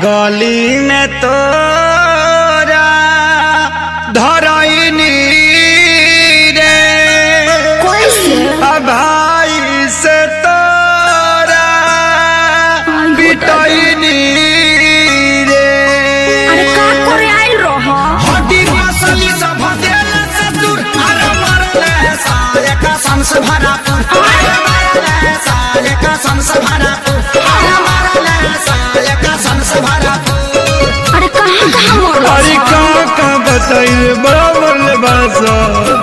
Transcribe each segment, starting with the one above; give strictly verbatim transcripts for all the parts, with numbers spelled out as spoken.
गली में तोरा धरैनी रे कैसे भाई से तोरा पिटैनी रे। अरे का करे आइल रह हड्डी मसली सब दिल से दूर अरे मरले साले का संस भरा अरे मरले साले का संस भरा अरे मरले साले का संस भरा। अरे कहां कहां मरल अरे कहां कहां बताइए बड़ा मरले बासा।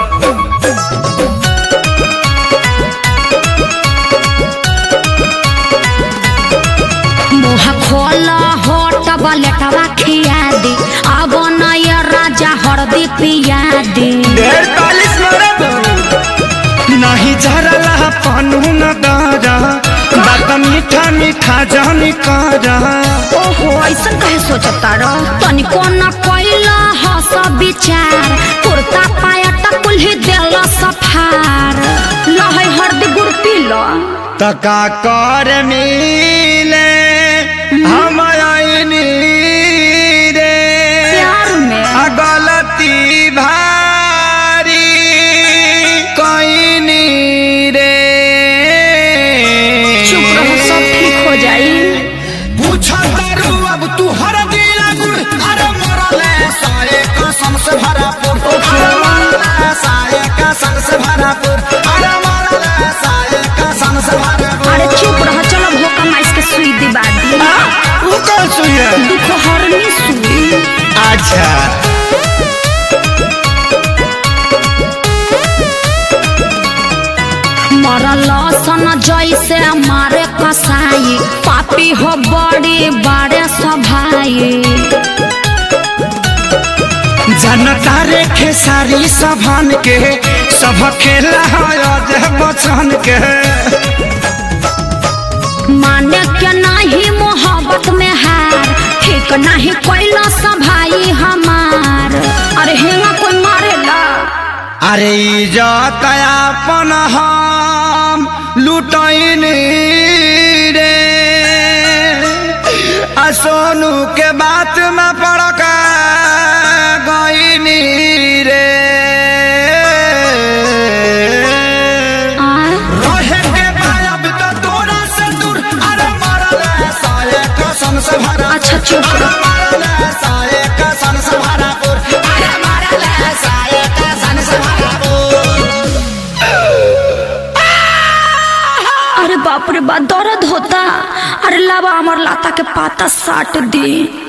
मुँह खोला होट बलेटवा खिया दी अब नया राजा हरदी पिया दी ढेर तालिस मरब नहीं झरला पानू न दारा बात मीठा मीठा जानी कारा। ओहो ऐसा कहे सोचता रह तनिको न कोइला हस विचार कुर्ता पाया टकुल ही देला सफार लहै हरदी गुड़ पी लो तका कर मिले हम आईनी रे प्यार में आ गलती भारी कईनी रे। चुप रहो सब ठीक हो जाई पूछा करू अब तू हर दिला गुड़ अरे मरले साले कसम से भरा पुर अरे मरले साले कसम से भरा पुर अरे मरले साले कसम से भरा पुर। अरे चुप रहो चलो भोका माइस के सुई दिबा दी वो कौन सुई है? दुख हरनी सुई। अच्छा मरल सन जैसे मारे कसाई पापी हो बड़ी बड़े सभाई जनता रे खेसारी सभान के सब खेला है बचन के माने के नहीं मोहब्बत में हार ठीक नहीं कोइला सभाई हमार अरे हेंगा कोई मारेला अरे इज्जत अपन हम लुटैनी रे आ सोनू के बात में पड़क गईनी रे। रहे के बायब तो तोरा से दूर अरे मरले साले कसम से भरा अच्छा चुप अरे मरले साले कसम से भरा पुर अरे मरले साले कसम से भरा पुर। अरे बाप रे बाप दर्द होता अरे लावा अमर लाता के पाता साट दी।